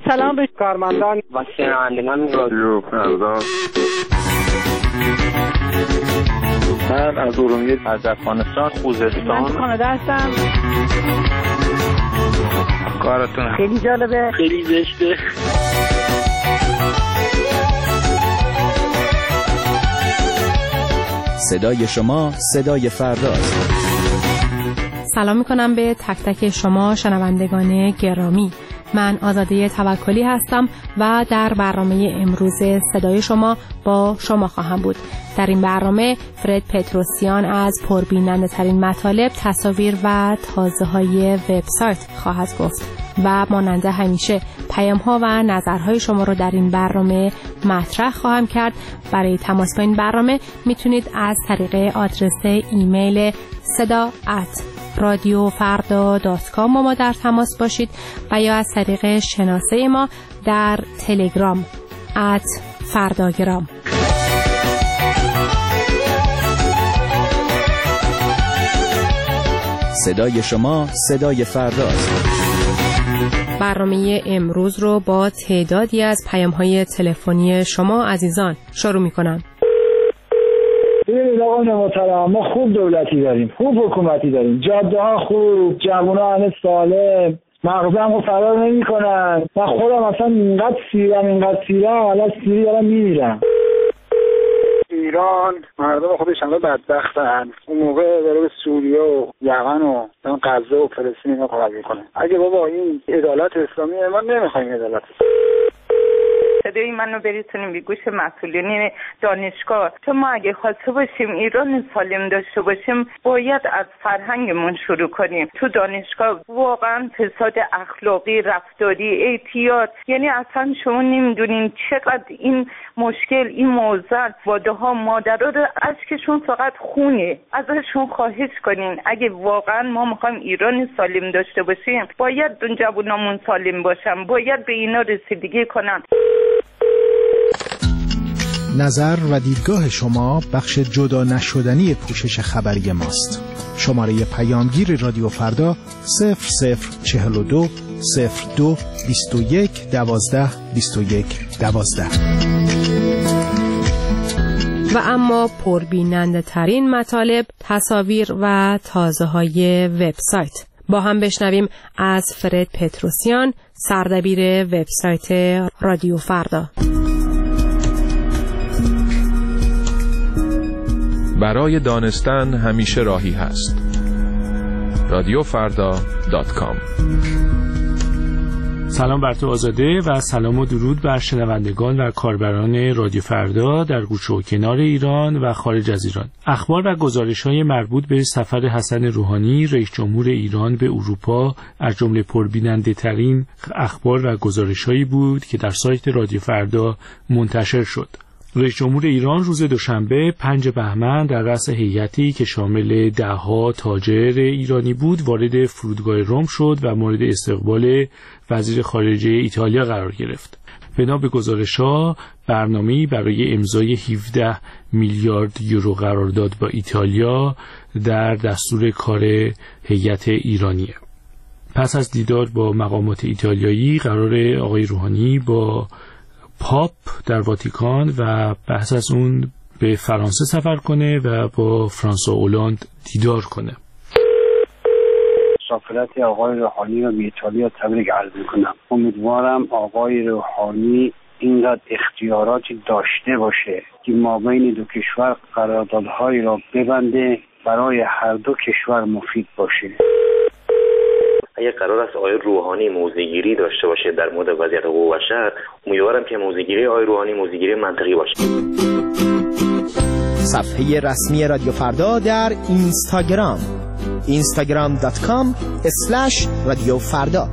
سلام به کارمندان و شنوندگان رادیو فردا. من از ارومیه، از افغانستان، خوزستان، من کانادا هستم. کارتون خیلی جالبه، خیلی زشته. صدای شما صدای فرداست. سلام میکنم به تک تک شما شنوندگان گرامی. من آزاده توکلی هستم و در برنامه امروز صدای شما با شما خواهم بود. در این برنامه فرد پتروسیان از پربیننده ترین مطالب، تصاویر و تازه های وبسایت خواهد گفت و مانند همیشه پیام ها و نظرهای شما رو در این برنامه مطرح خواهم کرد. برای تماس با این برنامه میتونید از طریق آدرس ایمیل sada@radiofarda.com با ما در تماس باشید و یا از طریق شناسه ما در تلگرام @فرداگرام. صدای شما صدای فرداست. برنامه امروز رو با تعدادی از پیام‌های تلفنی شما عزیزان شروع می‌کنم. ببینید آقای محترم، ما خوب دولتی داریم، خوب حکومتی داریم، جاده ها خوب، جوونا همه سالم، مغزم رو فرار نمی کنن. من خودم اصلا اینقدر سیرم الان سیری دارم میمیرم. ایران مردم خودش همه بدبختن. اون موقع داره به سوریه و یمن و غزه و فلسطین اینا کمک میکنه. اگه بابا این عدالت اسلامیه، ما نمیخوایم عدالت. صدای منو برسونیم به گوش مسئولین دانشگاه. چون ما اگه خواسته باشیم ایران سالم داشته باشیم، باید از فرهنگمون شروع کنیم. تو دانشگاه واقعا فساد اخلاقی، رفتاری، اعتیاد، یعنی اصلا شما نمیدونین چقدر این مشکل، این موضوع واده‌ها مادرها رو اشکشون فقط خونه. ازشون خواهش کنین اگه واقعا ما میخوایم ایران سالم داشته باشیم، باید اون جوونامون سالم باشن، باید به اینا رسیدگی کنن. نظر و دیدگاه شما بخش جدا نشدنی پوشش خبری ماست. شماره پیامگیر رادیو فردا 0042 02 21 12 21 12. و اما پربیننده ترین مطالب، تصاویر و تازه های وبسایت. با هم بشنویم از فرد پتروسیان، سردبیر وبسایت رادیو فردا. برای دانستن همیشه راهی هست. radiofarda.com. سلام بر تو آزاده و سلام و درود بر شنوندگان و کاربران رادیو فردا در گوشه و کنار ایران و خارج از ایران. اخبار و گزارش‌های مربوط به سفر حسن روحانی رئیس جمهور ایران به اروپا از جمله پربیننده ترین اخبار و گزارش‌هایی بود که در سایت رادیو فردا منتشر شد. رئیس جمهور ایران روز دوشنبه 5 بهمن در رأس هیئتی که شامل ده‌ها تاجر ایرانی بود وارد فرودگاه رم شد و مورد استقبال وزیر خارجه ایتالیا قرار گرفت. بنا به گزارش‌ها برنامه‌ای برای امضای 17 میلیارد یورو قرارداد با ایتالیا در دستور کار هیئت ایرانیه. پس از دیدار با مقامات ایتالیایی قرار آقای روحانی با پاپ در واتیکان و بحث از اون به فرانسه سفر کنه و با فرانسوا اولاند دیدار کنه. مسافرت آقای روحانی رو به ایتالیا تبریک عرض میکنم. امیدوارم آقای روحانی اینقدر اختیاراتی داشته باشه که مابین دو کشور قراردادهایی را ببنده برای هر دو کشور مفید باشه. اگر قرار است آقای روحانی موضع‌گیری داشته باشه در مورد وضعیت حقوق بشر، امیدوارم که موضع‌گیری آقای روحانی موضع‌گیری منطقی باشه. صفحه رسمی رادیو فردا در اینستاگرام instagram.com/رادیوفردا.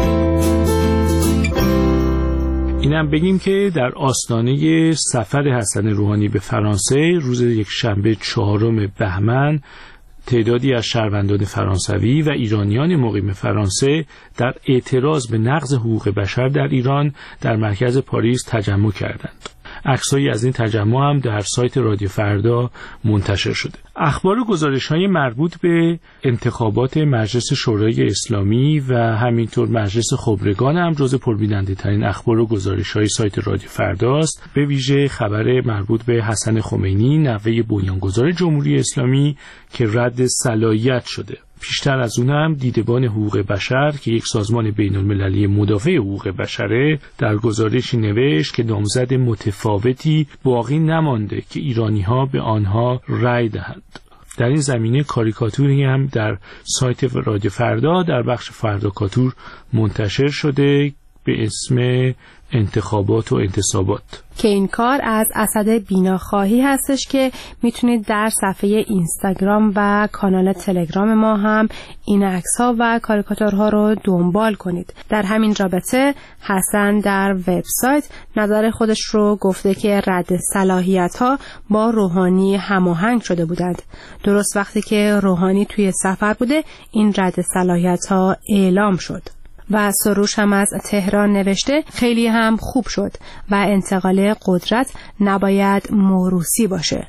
اینم بگیم که در آستانه سفر حسن روحانی به فرانسه روز یکشنبه 4 بهمن تعدادی از شهروندان فرانسوی و ایرانیان مقیم فرانسه در اعتراض به نقض حقوق بشر در ایران در مرکز پاریس تجمع کردند. عکسایی از این تجمع هم در سایت رادیو فردا منتشر شده. اخبار و گزارش‌های مربوط به انتخابات مجلس شورای اسلامی و همینطور مجلس خبرگان هم جزو پربیننده‌ترین اخبار و گزارش‌های سایت رادیو فرداست. به ویژه خبر مربوط به حسن خمینی، نوه بنیانگذار جمهوری اسلامی که رد صلاحیت شده. پیشتر از اون هم دیدبان حقوق بشر که یک سازمان بین‌المللی مدافع حقوق بشره در گزارشی نوشت که نامزد متفاوتی باقی نمانده که ایرانی‌ها به آنها رأی دهند. در این زمینه کاریکاتوری هم در سایت رادیو فردا در بخش فرداکاتور منتشر شده به اسم انتخابات و انتصابات که این کار از اسد بیناخواهی هستش که میتونید در صفحه اینستاگرام و کانال تلگرام ما هم این عکس‌ها و کاریکاتورها رو دنبال کنید. در همین رابطه حسن در وبسایت نظر خودش رو گفته که رد صلاحیت‌ها با روحانی هماهنگ شده بودند. درست وقتی که روحانی توی سفر بوده این رد صلاحیت‌ها اعلام شد. و سروش هم از تهران نوشته خیلی هم خوب شد و انتقال قدرت نباید موروثی باشه.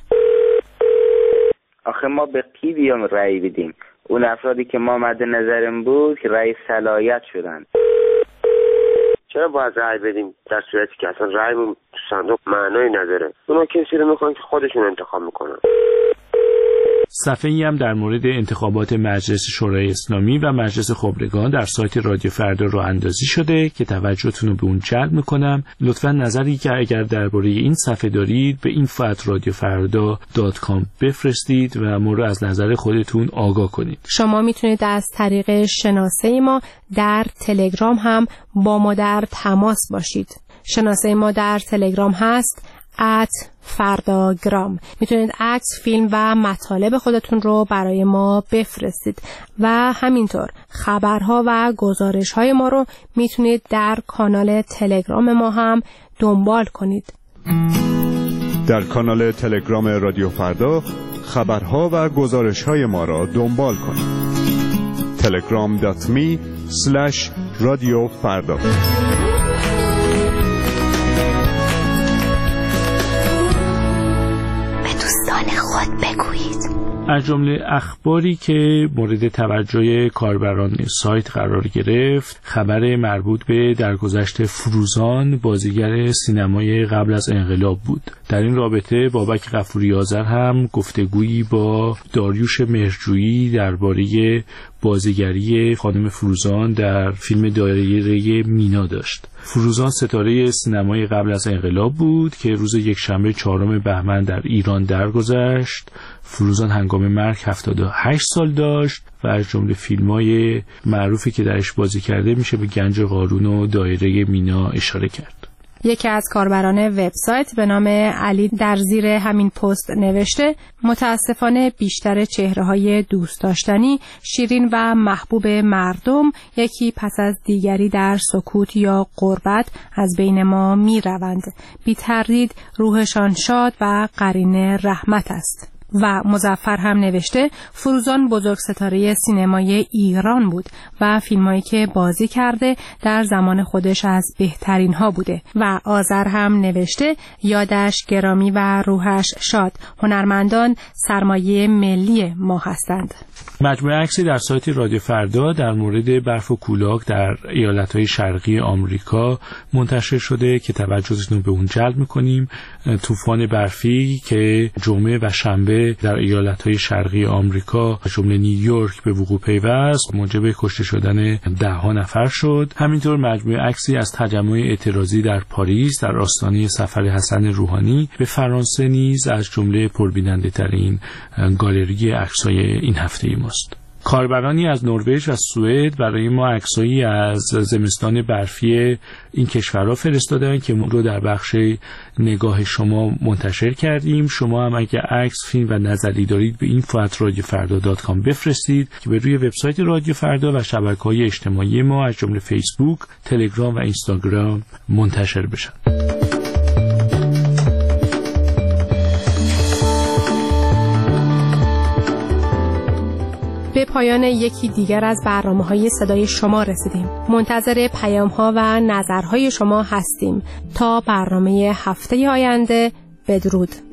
آخه ما به کی بیام رأی بدیم؟ اون افرادی که ما مد نظرم بود که رأی صلاحیت شدن. چرا باید رأی بدیم در صورتی که اصلا رأیمون تو صندوق معنایی نداره؟ اونا کسی رو میخوان که خودشون انتخاب میکنن. صفحه‌ای هم در مورد انتخابات مجلس شورای اسلامی و مجلس خبرگان در سایت رادیو فردا راه اندازی شده که توجهتون رو به اون جلب میکنم. لطفاً نظری که اگر درباره این صفحه دارید به info@radiofarda.com بفرستید و ما رو از نظر خودتون آگاه کنید. شما میتونید از طریق شناسه ما در تلگرام هم با ما در تماس باشید. شناسه ما در تلگرام هست @فرداگرام. میتونید عکس، فیلم و مطالب خودتون رو برای ما بفرستید و همینطور خبرها و گزارش‌های ما رو میتونید در کانال تلگرام ما هم دنبال کنید. در کانال تلگرام رادیو فردا خبرها و گزارش‌های ما را دنبال کنید. telegram.me/radiofarda. خود بگویید. از جمله اخباری که مورد توجه کاربران سایت قرار گرفت خبر مربوط به درگذشت فروزان، بازیگر سینمای قبل از انقلاب بود. در این رابطه بابک غفوری آذر هم گفتگویی با داریوش مهرجویی درباره بازیگری خانم فروزان در فیلم دایره مینا داشت. فروزان ستاره سینمای قبل از انقلاب بود که روز یکشنبه 4 بهمن در ایران درگذشت. فروزان هنگام مرگ 78 سال داشت و از جمله فیلم‌های معروفی که درش بازی کرده میشه به گنج قارون و دایره مینا اشاره کرد. یکی از کاربران وبسایت به نام علی در زیر همین پست نوشته متاسفانه بیشتر چهره‌های دوست داشتنی، شیرین و محبوب مردم یکی پس از دیگری در سکوت یا غربت از بین ما می‌روند. بی تردید روحشان شاد و قرین رحمت است. و مظفر هم نوشته فروزان بزرگ ستاره سینمای ایران بود و فیلمایی که بازی کرده در زمان خودش از بهترین ها بوده. و آذر هم نوشته یادش گرامی و روحش شاد، هنرمندان سرمایه ملی ما هستند. مجموعه عکسی در سایت رادیو فردا در مورد برف و کولاک در ایالت‌های شرقی آمریکا منتشر شده که توجهتون رو به اون جلب می‌کنیم. طوفان برفی که جمعه و شنبه در ایالت‌های شرقی آمریکا جمله نیویورک به وقوع پیوست موجب کشته شدن 10 نفر شد. همینطور مجموعه عکسی از تجمع اعتراضی در پاریس در آستانه سفر حسن روحانی به فرانسه نیز از جمله پربیننده‌ترین گالری عکس‌های این هفته ماست. کاربرانی از نروژ و سوئد برای ما عکسایی از زمستان برفی این کشورها فرستادن که ما رو در بخش نگاه شما منتشر کردیم. شما هم اگه عکس، فیلم و نظری دارید به info@radiofarda.com بفرستید که به روی وبسایت رادیو فردا و شبکه‌های اجتماعی ما از جمله فیسبوک، تلگرام و اینستاگرام منتشر بشن. به پایان یکی دیگر از برنامه‌های صدای شما رسیدیم. منتظر پیام‌ها و نظرهای شما هستیم. تا برنامه هفته آینده، بدرود.